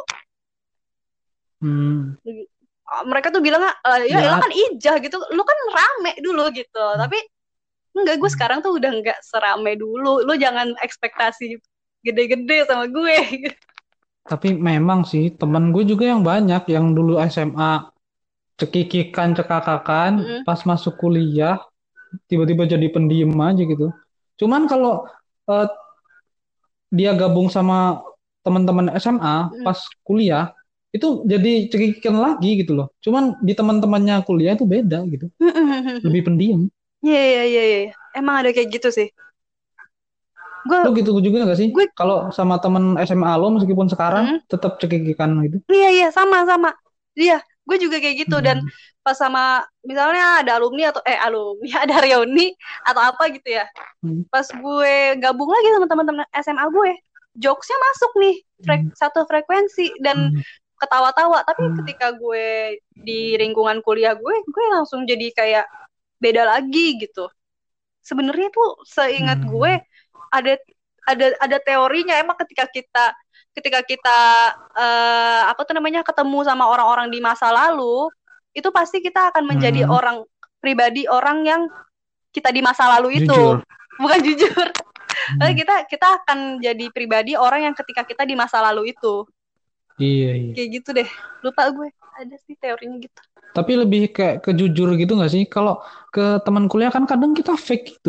Hmm. Mereka tuh bilang ya lo Ya. kan ijah gitu, lo kan rame dulu gitu. Tapi enggak, gue sekarang tuh udah nggak serame dulu. Lo jangan ekspektasi gede-gede sama gue. Tapi memang sih temen gue juga yang banyak yang dulu SMA cekikikan cekakakan Mm-mm. pas masuk kuliah tiba-tiba jadi pendiam aja gitu. Cuman kalau eh, dia gabung sama teman-teman SMA Mm-mm. pas kuliah itu jadi cekikikan lagi gitu loh. Cuman di teman-temannya kuliah itu beda gitu, Mm-mm. lebih pendiam. Iya, iya, iya, iya. Emang ada kayak gitu sih. Lo Gue, gitu juga gak sih? gue, Kalau sama temen SMA lo meskipun sekarang mm, tetap cekikikan gitu. iya, iya, sama-sama. Iya, gue juga kayak gitu. Dan Hmm. pas sama, misalnya ada alumni atau, alumni, ada reuni atau apa gitu ya. Hmm. Pas gue gabung lagi sama teman-teman SMA gue, jokesnya masuk nih, Hmm. satu frekuensi, dan Hmm. ketawa-tawa. Tapi Hmm. ketika gue di lingkungan kuliah gue langsung jadi kayak beda lagi gitu. Sebenarnya tuh seingat gue Hmm. ada ada teorinya, emang ketika kita apa tuh namanya, ketemu sama orang-orang di masa lalu, itu pasti kita akan menjadi Hmm. pribadi orang yang kita di masa lalu itu. Jujur. Bukan jujur. Tapi Hmm. kita akan jadi pribadi orang yang ketika kita di masa lalu itu. Iya, iya. Kayak gitu deh. Lupa gue. Ada sih teorinya gitu. Tapi lebih kayak ke jujur gitu nggak sih? Kalau ke teman kuliah kan kadang kita fake gitu.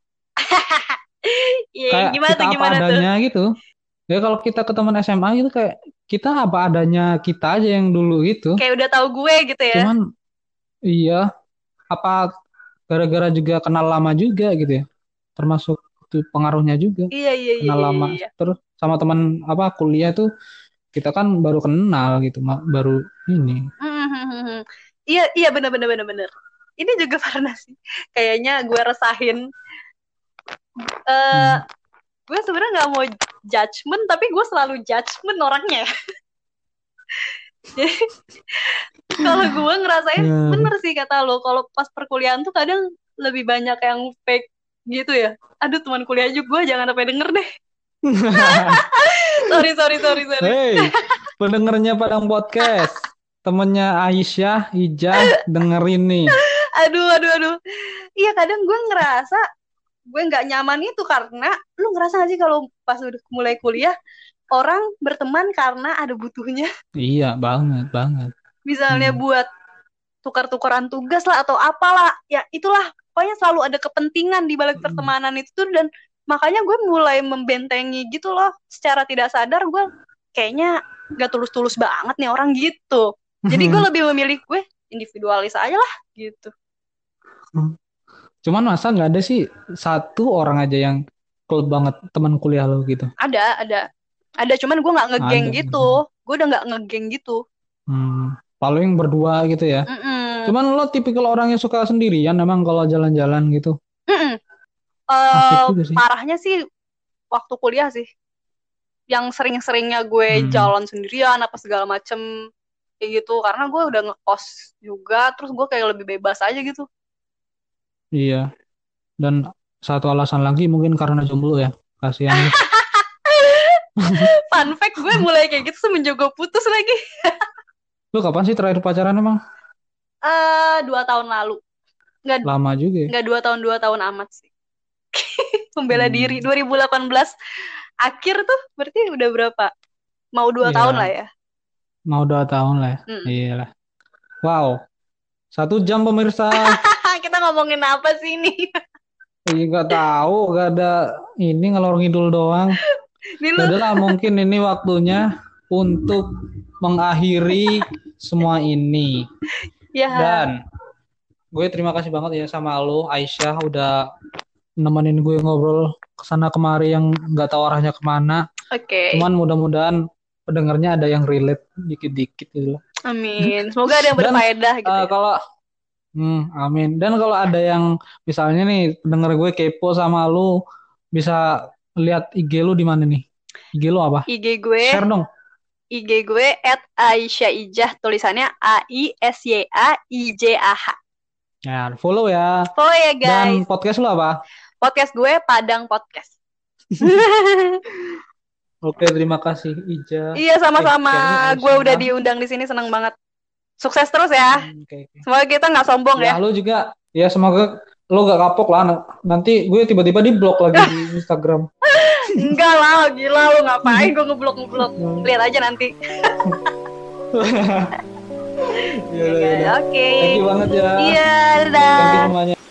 Iya, Kayak gimana kita tuh, apa gimana tuh? adanya gitu. Ya kalau kita ke teman SMA gitu kayak kita apa adanya kita aja yang dulu gitu. Kayak udah tahu gue gitu ya. Cuman iya, apa gara-gara juga kenal lama juga gitu ya. Termasuk itu pengaruhnya juga. Iya, iya, iya, Kenal iya, lama iya. terus sama teman apa kuliah tuh kita kan baru kenal gitu, baru ini. Hmm. Iya, iya, bener, bener, bener, bener. Ini juga pernah sih. Kayaknya gue resahin. eh Hmm. gue sebenarnya nggak mau judgement, tapi gue selalu judgement orangnya. Jadi kalau gue ngerasain Ya. bener sih kata lo, kalau pas perkuliahan tuh kadang lebih banyak yang fake gitu ya. Aduh, teman kuliah juga gue jangan sampai denger deh. Sorry, sorry, sorry, sorry. Hei, pendengarnya Padang Podcast, temennya Aisyah, Ijah, dengerin nih. Aduh, aduh, aduh. Iya, kadang gue ngerasa gue nggak nyaman itu karena, lu ngerasa gak sih kalau pas udah mulai kuliah orang berteman karena ada butuhnya, Iya, banget, banget. misalnya Hmm. buat tukar-tukaran tugas lah atau apalah ya, itulah pokoknya selalu ada kepentingan di balik pertemanan itu tuh. Dan makanya gue mulai membentengi gitu loh, secara tidak sadar gue kayaknya gak tulus-tulus banget nih orang gitu. Jadi gue lebih memilih gue individualis aja lah gitu. Cuman masa nggak ada sih satu orang aja yang klub banget teman kuliah lo gitu? Ada cuman gue nggak ngegeng Ada. gitu. Gue udah nggak ngegeng gitu. Paling berdua gitu ya. Mm-mm. Cuman lo tipikal orang yang suka sendirian emang kalau jalan-jalan gitu. Mm-mm. Asik juga sih. Parahnya sih waktu kuliah sih, yang sering-seringnya gue Hmm, jalan sendirian apa segala macem kayak gitu, karena gue udah ngekos juga, terus gue kayak lebih bebas aja gitu. iya. Dan satu alasan lagi mungkin karena jomblo ya. Kasihan lu. Fun fact, gue mulai kayak gitu semenjak gue putus lagi. Lu kapan sih terakhir pacaran emang? 2 tahun lalu. nggak Lama juga ya. nggak 2 tahun amat sih. Membela diri Hmm, 2018 akhir tuh berarti udah berapa, mau 2 tahun lah ya ya. mau 2 tahun lah ya. Mm. Iya lah. Wow. 1 jam pemirsa. Kita ngomongin apa sih ini? Iya nggak tahu, gak ada ini ngalor ngidul doang. Ini Ya lu. udahlah, mungkin ini waktunya untuk mengakhiri semua ini. Ya, Dan gue terima kasih banget ya sama lo, Aisyah, udah nemenin gue ngobrol kesana kemari yang nggak tahu arahnya kemana. oke. Cuman mudah-mudahan pendengarnya ada yang relate dikit-dikit gitu lah. Amin, semoga ada yang Dan berfaedah gitu ya. kalau Amin. Dan kalau ada yang misalnya nih denger gue kepo sama lu, bisa lihat IG lu di mana nih? IG lu apa? IG gue Share dong. @aisyahijah, tulisannya AISYAIJAH. Ya, follow ya. Oh ya Dan guys, podcast lu apa? podcast gue Padang Podcast. Oke, terima kasih Ija. Iya sama-sama, Kayaknya gue udah Aisyah. diundang di sini, seneng banget. Sukses terus ya. Oke. Semoga kita nggak sombong Ya, ya. lu juga. Ya, semoga lu gak kapok lah. Nanti gue tiba-tiba di blok lagi di Instagram. Enggak lah, gila lu ngapain gue ngeblok. Lihat aja nanti. Ya udah. Oke. Thank you banget ya. Iya, Thank you dadah. semuanya.